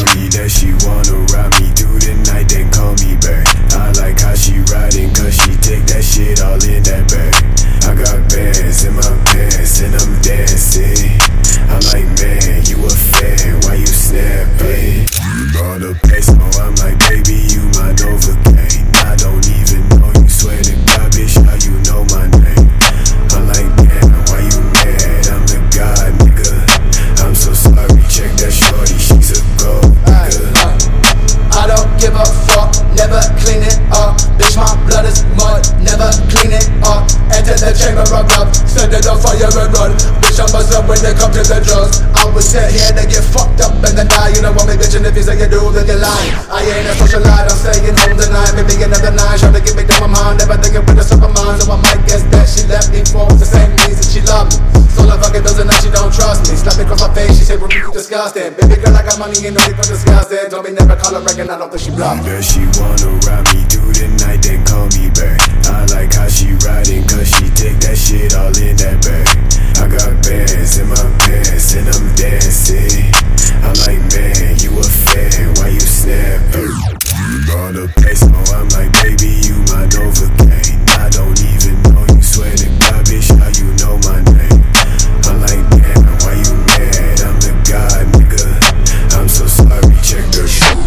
shorty that she wanna ride me through the night, then call me back. I like how she riding, cause she take that shit all in that bag. I got bands in my pants and I'm dancing. I'm like, man, you a fan, why you snapping? You brought a peso, I'm like, baby, you my Novocaine. I don't even know you, swear to God, bitch, how you know my name? I'm like, damn, why you mad? I'm the god, nigga. I'm so sorry, check that shorty, she's a gold nigga. I don't give a fuck, never clean it up. Bitch, my blood is mud, never clean it up. Enter the chamber of love, set it on fire and run. Bitch, I'm buzzed up when they come to the drugs. I would sit here to get fucked up and then die. You don't want me, bitch, and if you say you do, then you're lying. I ain't a socialite, I'm staying home tonight. Maybe another night, trying to get me down my mind. Never thinking with a super mind, so I might guess that she left me for the same reason she loved me. So I fucking doesn't know she don't trust me. Slap me across my face, she said, well, you disgusting. Baby girl, I got money, ain't no need for disgusting. Told me never call her reckon, I don't think she bluffed. That she wanna ride me through the night, then call me back. I like how she riding, cause she take that shit all in that bag. I got bands in my pants and I'm dancing. I'm like, man, you a fan, why you snapping? You brought a peso, I'm like, baby, you my Novocaine. I don't even know you, swear to God, bitch, how you know my name? I'm like, damn, why you mad? I'm the god, nigga. I'm so sorry, check the shit.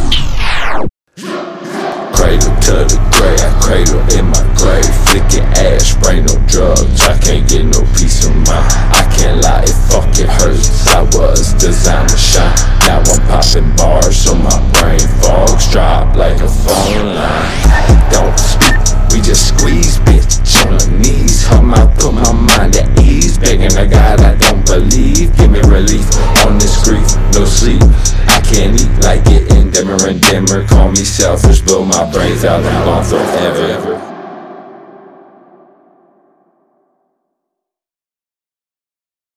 Cradle to the grave, I cradle in my grave. Flicking ash, spray no drugs, I can't get no peace of mind. I can't lie, it fucking hurts. I was designed to shine. Now I'm popping bars, so my brain fogs drop like a phone line. Don't speak, we just squeeze, bitch, on her knees. Her mouth put my mind at ease. Begging a God I don't believe. Give me relief on this grief, no sleep. I can't eat like getting dimmer and dimmer. Call me selfish, blow my brains out and gone forever.